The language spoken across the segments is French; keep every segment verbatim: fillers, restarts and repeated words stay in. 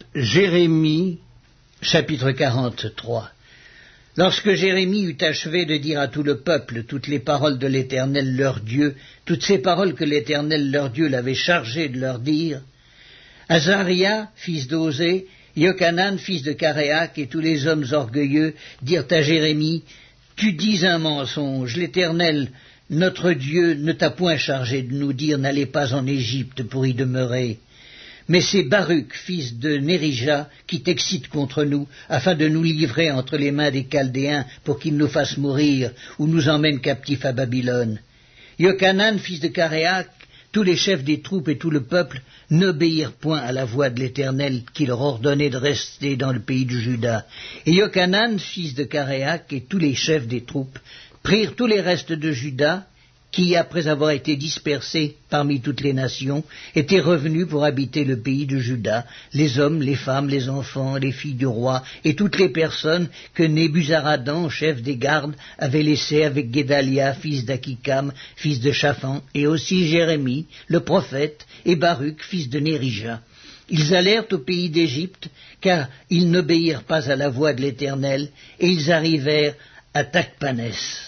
Jérémie, chapitre quarante-trois. Lorsque Jérémie eut achevé de dire à tout le peuple toutes les paroles de l'Éternel leur Dieu, toutes ces paroles que l'Éternel leur Dieu l'avait chargé de leur dire, Azaria, fils d'Osée, Yochanan, fils de Caréac, et tous les hommes orgueilleux dirent à Jérémie, « Tu dis un mensonge, l'Éternel, notre Dieu, ne t'a point chargé de nous dire, n'allez pas en Égypte pour y demeurer. Mais c'est Baruch, fils de Nérija, qui t'excite contre nous, afin de nous livrer entre les mains des Chaldéens, pour qu'ils nous fassent mourir, ou nous emmènent captifs à Babylone. Yochanan, fils de Caréac, tous les chefs des troupes et tout le peuple n'obéirent point à la voix de l'Éternel qui leur ordonnait de rester dans le pays de Juda. Et Yochanan, fils de Caréac, et tous les chefs des troupes prirent tous les restes de Juda, qui, après avoir été dispersés parmi toutes les nations, étaient revenus pour habiter le pays de Juda, les hommes, les femmes, les enfants, les filles du roi, et toutes les personnes que Nebuzaradan, chef des gardes, avait laissées avec Guédalia, fils d'Akikam, fils de Shaphan, et aussi Jérémie, le prophète, et Baruch, fils de Nérija. Ils allèrent au pays d'Égypte, car ils n'obéirent pas à la voix de l'Éternel, et ils arrivèrent à Tachpanès.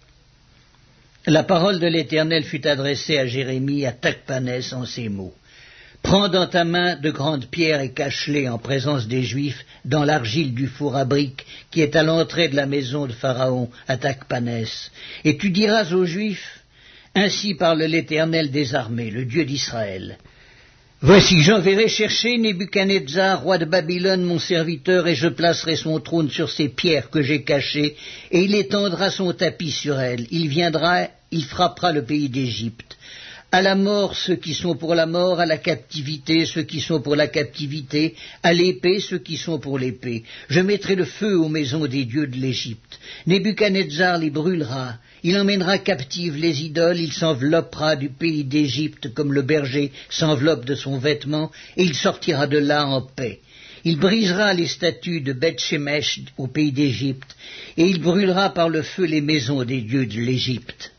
La parole de l'Éternel fut adressée à Jérémie à Tachpanès en ces mots. « Prends dans ta main de grandes pierres et cache-les en présence des Juifs dans l'argile du four à briques qui est à l'entrée de la maison de Pharaon à Tachpanès. Et tu diras aux Juifs, « Ainsi parle l'Éternel des armées, le Dieu d'Israël. Voici, j'enverrai chercher Nebuchadnezzar, roi de Babylone, mon serviteur, et je placerai son trône sur ces pierres que j'ai cachées, et il étendra son tapis sur elles. Il viendra, il frappera le pays d'Égypte. À la mort, ceux qui sont pour la mort, à la captivité, ceux qui sont pour la captivité, à l'épée, ceux qui sont pour l'épée. Je mettrai le feu aux maisons des dieux de l'Égypte. Nebuchadnezzar les brûlera. Il emmènera captives les idoles, il s'enveloppera du pays d'Égypte comme le berger s'enveloppe de son vêtement, et il sortira de là en paix. Il brisera les statues de Beth-Shemesh au pays d'Égypte, et il brûlera par le feu les maisons des dieux de l'Égypte.